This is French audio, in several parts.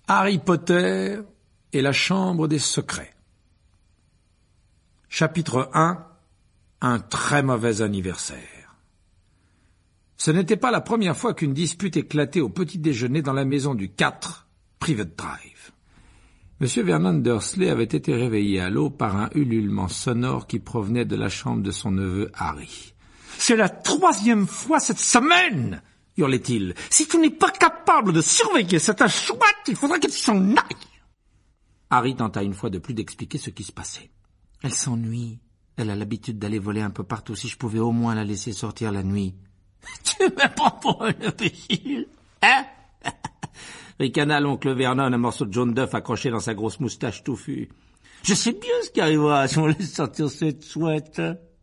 Harry Potter et la chambre des secrets. Chapitre 1. Un très mauvais anniversaire. Ce n'était pas la première fois qu'une dispute éclatait au petit déjeuner dans la maison du 4, Privet Drive. M. Vernon Dursley avait été réveillé à l'aube par un ululement sonore qui provenait de la chambre de son neveu Harry. « C'est la 3e fois cette semaine !» hurlait-il. « Si tu n'es pas capable de surveiller cette chouette, il faudra qu'elle s'en aille !» Harry tenta une fois de plus d'expliquer ce qui se passait. « Elle s'ennuie. Elle a l'habitude d'aller voler un peu partout. Si je pouvais au moins la laisser sortir la nuit. »« Tu me prends pour un imbécile, hein ?» ricana l'oncle Vernon, un morceau de jaune d'œuf accroché dans sa grosse moustache touffue. « Je sais bien ce qui arrivera si on laisse sortir cette chouette. »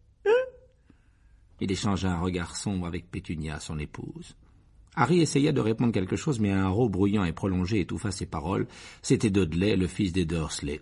Il échangea un regard sombre avec Pétunia, son épouse. Harry essaya de répondre quelque chose, mais un rot bruyant et prolongé étouffa ses paroles. C'était Dudley, le fils des Dursley.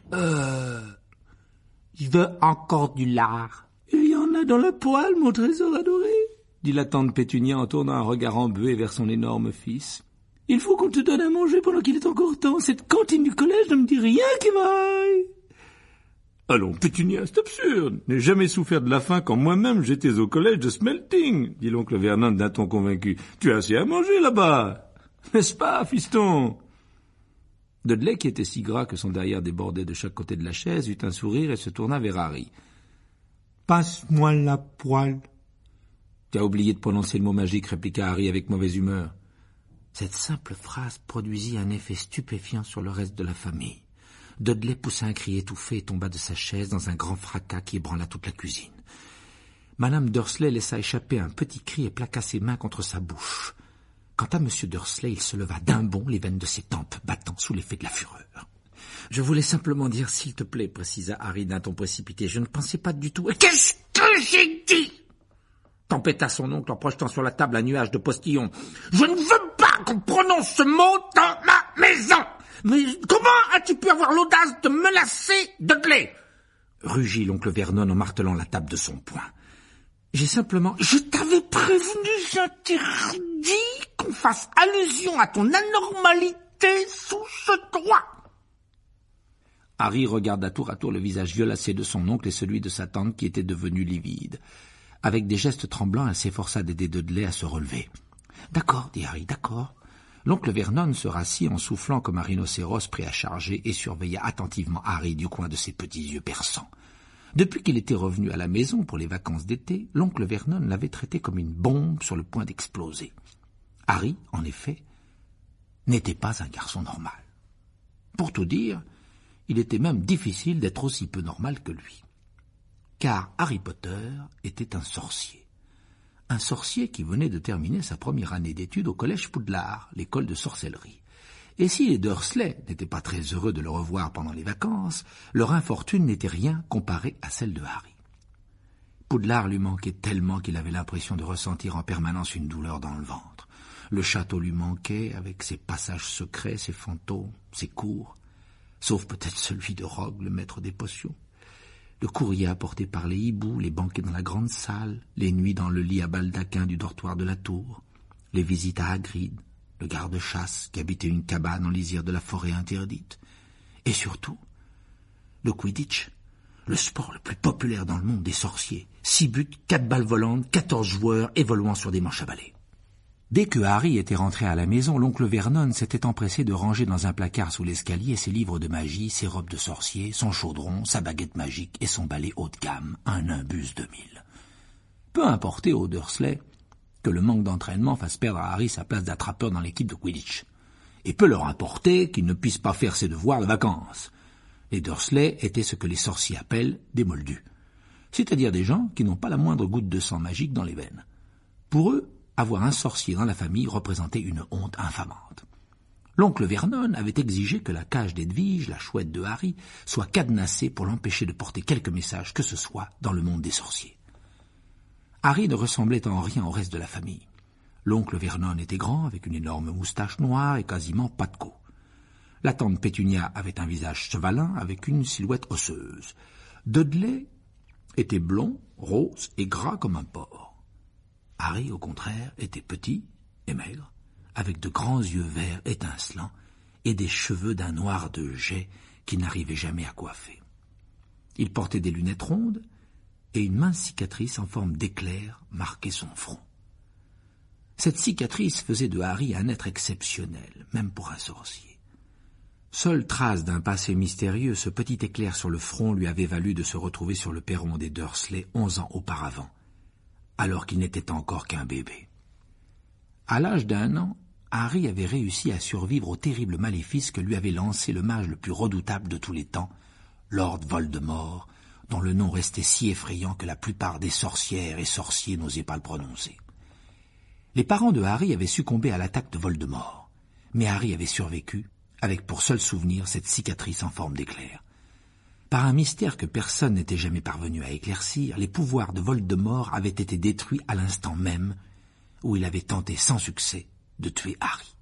Je veux encore du lard. Il y en a dans la poêle, mon trésor adoré, dit la tante Pétunia en tournant un regard embué vers son énorme fils. Il faut qu'on te donne à manger pendant qu'il est encore temps. Cette cantine du collège ne me dit rien qui vaille. Allons, Pétunia, c'est absurde. Je n'ai jamais souffert de la faim quand moi-même j'étais au collège de Smelting, dit l'oncle Vernon d'un ton convaincu. Tu as assez à manger là-bas, n'est-ce pas, fiston? Dudley, qui était si gras que son derrière débordait de chaque côté de la chaise, eut un sourire et se tourna vers Harry. Passe-moi la poêle. Tu as oublié de prononcer le mot magique, répliqua Harry avec mauvaise humeur. Cette simple phrase produisit un effet stupéfiant sur le reste de la famille. Dudley poussa un cri étouffé et tomba de sa chaise dans un grand fracas qui ébranla toute la cuisine. Madame Dursley laissa échapper un petit cri et plaqua ses mains contre sa bouche. Quant à M. Dursley, il se leva d'un bond, les veines de ses tempes battant sous l'effet de la fureur. « Je voulais simplement dire, s'il te plaît, » précisa Harry d'un ton précipité. « Je ne pensais pas du tout... »« Qu'est-ce que j'ai dit ?» tempêta son oncle en projetant sur la table un nuage de postillons. « Je ne veux pas qu'on prononce ce mot dans ma maison !»« Mais comment as-tu pu avoir l'audace de menacer Dudley ?» rugit l'oncle Vernon en martelant la table de son poing. « J'ai simplement... »« Je t'avais prévenu, j'interdis qu'on fasse allusion à ton anormalité sous ce toit. » Harry regarda tour à tour le visage violacé de son oncle et celui de sa tante qui était devenu livide. Avec des gestes tremblants, elle s'efforça d'aider Dudley à se relever. « D'accord, dit Harry, d'accord. » L'oncle Vernon se rassit en soufflant comme un rhinocéros prêt à charger et surveilla attentivement Harry du coin de ses petits yeux perçants. Depuis qu'il était revenu à la maison pour les vacances d'été, l'oncle Vernon l'avait traité comme une bombe sur le point d'exploser. Harry, en effet, n'était pas un garçon normal. Pour tout dire, il était même difficile d'être aussi peu normal que lui. Car Harry Potter était un sorcier. Un sorcier qui venait de terminer sa première année d'études au collège Poudlard, l'école de sorcellerie. Et si les Dursley n'étaient pas très heureux de le revoir pendant les vacances, leur infortune n'était rien comparée à celle de Harry. Poudlard lui manquait tellement qu'il avait l'impression de ressentir en permanence une douleur dans le ventre. Le château lui manquait, avec ses passages secrets, ses fantômes, ses cours, sauf peut-être celui de Rogue, le maître des potions. Le courrier apporté par les hiboux, les banquets dans la grande salle, les nuits dans le lit à baldaquin du dortoir de la tour, les visites à Hagrid, le garde-chasse qui habitait une cabane en lisière de la forêt interdite, et surtout, le Quidditch, le sport le plus populaire dans le monde des sorciers, 6 buts, 4 balles volantes, 14 joueurs évoluant sur des manches à balai. Dès que Harry était rentré à la maison, l'oncle Vernon s'était empressé de ranger dans un placard sous l'escalier ses livres de magie, ses robes de sorcier, son chaudron, sa baguette magique et son balai haut de gamme, un Nimbus 2000. Peu importait aux Dursley que le manque d'entraînement fasse perdre à Harry sa place d'attrapeur dans l'équipe de Quidditch. Et peu leur importait qu'il ne puisse pas faire ses devoirs de vacances. Les Dursley étaient ce que les sorciers appellent des moldus, c'est-à-dire des gens qui n'ont pas la moindre goutte de sang magique dans les veines. Pour eux, avoir un sorcier dans la famille représentait une honte infamante. L'oncle Vernon avait exigé que la cage d'Edwige, la chouette de Harry, soit cadenassée pour l'empêcher de porter quelque message que ce soit dans le monde des sorciers. Harry ne ressemblait en rien au reste de la famille. L'oncle Vernon était grand, avec une énorme moustache noire et quasiment pas de queue. La tante Pétunia avait un visage chevalin avec une silhouette osseuse. Dudley était blond, rose et gras comme un porc. Harry, au contraire, était petit et maigre, avec de grands yeux verts étincelants et des cheveux d'un noir de jais qui n'arrivait jamais à coiffer. Il portait des lunettes rondes et une mince cicatrice en forme d'éclair marquait son front. Cette cicatrice faisait de Harry un être exceptionnel, même pour un sorcier. Seule trace d'un passé mystérieux, ce petit éclair sur le front lui avait valu de se retrouver sur le perron des Dursley 11 ans auparavant, alors qu'il n'était encore qu'un bébé. À l'âge d'1 an, Harry avait réussi à survivre au terrible maléfice que lui avait lancé le mage le plus redoutable de tous les temps, Lord Voldemort, dont le nom restait si effrayant que la plupart des sorcières et sorciers n'osaient pas le prononcer. Les parents de Harry avaient succombé à l'attaque de Voldemort, mais Harry avait survécu, avec pour seul souvenir cette cicatrice en forme d'éclair. Par un mystère que personne n'était jamais parvenu à éclaircir, les pouvoirs de Voldemort avaient été détruits à l'instant même où il avait tenté sans succès de tuer Harry.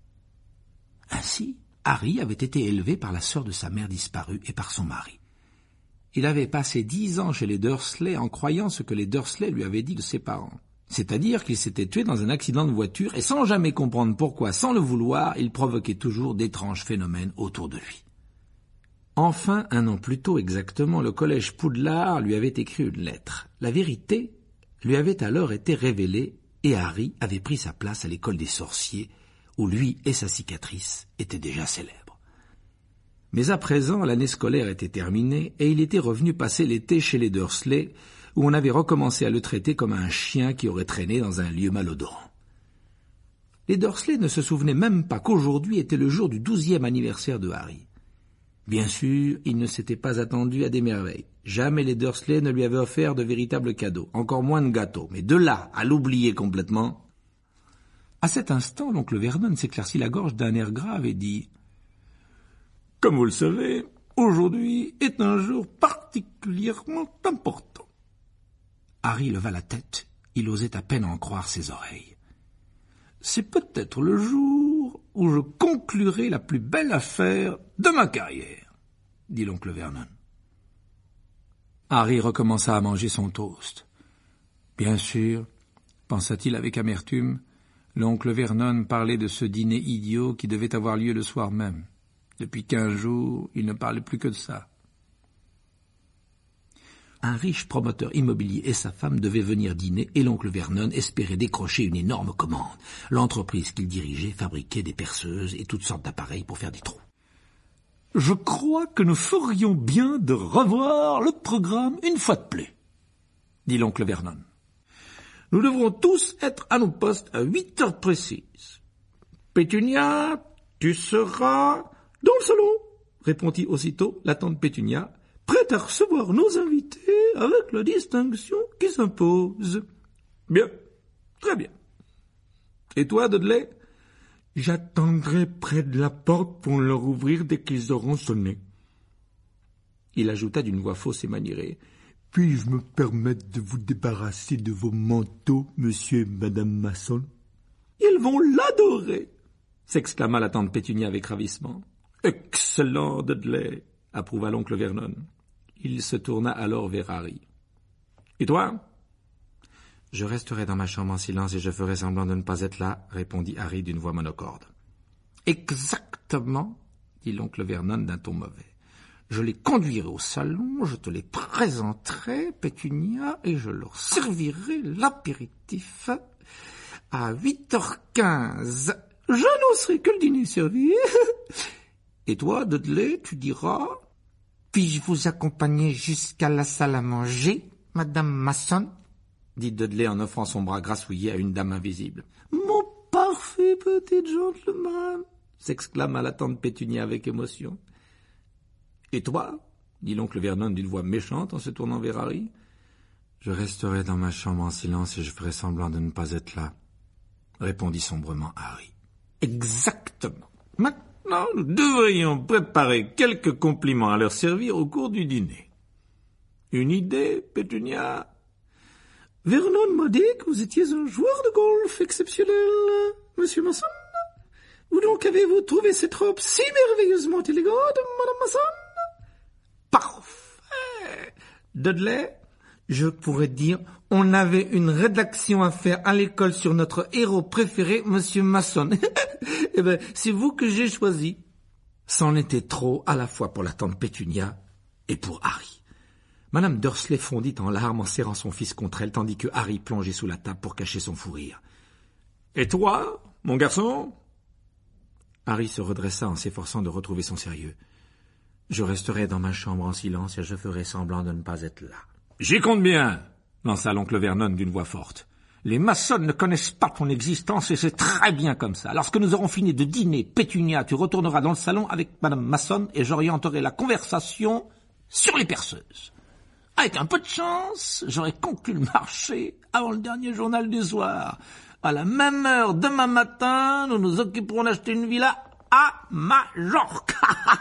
Ainsi, Harry avait été élevé par la sœur de sa mère disparue et par son mari. Il avait passé 10 ans chez les Dursley en croyant ce que les Dursley lui avaient dit de ses parents. C'est-à-dire qu'il s'était tué dans un accident de voiture et sans jamais comprendre pourquoi, sans le vouloir, il provoquait toujours d'étranges phénomènes autour de lui. Enfin, 1 an plus tôt exactement, le collège Poudlard lui avait écrit une lettre. La vérité lui avait alors été révélée et Harry avait pris sa place à l'école des sorciers où lui et sa cicatrice étaient déjà célèbres. Mais à présent, l'année scolaire était terminée et il était revenu passer l'été chez les Dursley où on avait recommencé à le traiter comme un chien qui aurait traîné dans un lieu malodorant. Les Dursley ne se souvenaient même pas qu'aujourd'hui était le jour du 12e anniversaire de Harry. Bien sûr, il ne s'était pas attendu à des merveilles. Jamais les Dursley ne lui avaient offert de véritables cadeaux, encore moins de gâteaux. Mais de là à l'oublier complètement... À cet instant, l'oncle Vernon s'éclaircit la gorge d'un air grave et dit « Comme vous le savez, aujourd'hui est un jour particulièrement important. » Harry leva la tête. Il osait à peine en croire ses oreilles. « C'est peut-être le jour où je conclurai la plus belle affaire de ma carrière, » dit l'oncle Vernon. Harry recommença à manger son toast. Bien sûr, pensa-t-il avec amertume, l'oncle Vernon parlait de ce dîner idiot qui devait avoir lieu le soir même. Depuis 15 jours, il ne parlait plus que de ça. Un riche promoteur immobilier et sa femme devaient venir dîner et l'oncle Vernon espérait décrocher une énorme commande. L'entreprise qu'il dirigeait fabriquait des perceuses et toutes sortes d'appareils pour faire des trous. « Je crois que nous ferions bien de revoir le programme une fois de plus, » dit l'oncle Vernon. « Nous devrons tous être à nos postes à 8 heures précises. Pétunia, tu seras dans le salon, » répondit aussitôt la tante Pétunia, prête à recevoir nos invités avec la distinction qui s'impose. « Bien, très bien. Et toi, Dudley ? » « J'attendrai près de la porte pour leur ouvrir dès qu'ils auront sonné. » Il ajouta d'une voix fausse et maniérée. « Puis-je me permettre de vous débarrasser de vos manteaux, monsieur et madame Mason ?»« Ils vont l'adorer !» s'exclama la tante Pétunia avec ravissement. « Excellent, Dudley !» approuva l'oncle Vernon. Il se tourna alors vers Harry. « Et toi ?» « Je resterai dans ma chambre en silence et je ferai semblant de ne pas être là, » répondit Harry d'une voix monocorde. « Exactement, » dit l'oncle Vernon d'un ton mauvais. « Je les conduirai au salon, je te les présenterai, Pétunia, et je leur servirai l'apéritif à 8h15. Je n'oserai que le dîner servi. Et toi, Dudley, tu diras... »« Puis-je vous accompagner jusqu'à la salle à manger, madame Mason ?» dit Dudley en offrant son bras grassouillé à une dame invisible. « Mon parfait petit gentleman !» s'exclama la tante Pétunia avec émotion. « Et toi ?» dit l'oncle Vernon d'une voix méchante en se tournant vers Harry. « Je resterai dans ma chambre en silence et je ferai semblant de ne pas être là, » répondit sombrement Harry. « Exactement. Maintenant, nous devrions préparer quelques compliments à leur servir au cours du dîner. Une idée, Pétunia ? Vernon m'a dit que vous étiez un joueur de golf exceptionnel, monsieur Mason. Où donc avez-vous trouvé cette robe si merveilleusement élégante, madame Mason ? Parfait. Dudley, je pourrais dire, on avait une rédaction à faire à l'école sur notre héros préféré, monsieur Mason. Eh bien, c'est vous que j'ai choisi. C'en était trop à la fois pour la tante Pétunia et pour Harry. Madame Dursley fondit en larmes en serrant son fils contre elle, tandis que Harry plongeait sous la table pour cacher son fou rire. « Et toi, mon garçon ?» Harry se redressa en s'efforçant de retrouver son sérieux. « Je resterai dans ma chambre en silence et je ferai semblant de ne pas être là. »« J'y compte bien !» lança l'oncle Vernon d'une voix forte. « Les maçons ne connaissent pas ton existence et c'est très bien comme ça. Lorsque nous aurons fini de dîner, Pétunia, tu retourneras dans le salon avec Madame Masson et j'orienterai la conversation sur les perceuses. Avec un peu de chance, j'aurai conclu le marché avant le dernier journal du soir. À la même heure demain matin, nous nous occuperons d'acheter une villa à Majorque. »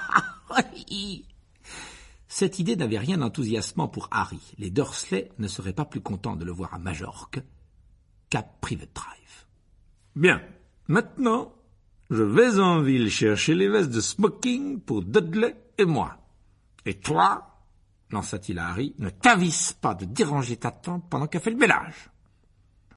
Cette idée n'avait rien d'enthousiasmant pour Harry. Les Dursley ne seraient pas plus contents de le voir à Majorque qu'à Privet Drive. « Bien, maintenant, je vais en ville chercher les vestes de smoking pour Dudley et moi. Et toi, lança-t-il à Harry, ne t'avise pas de déranger ta tante pendant qu'elle fait le ménage. »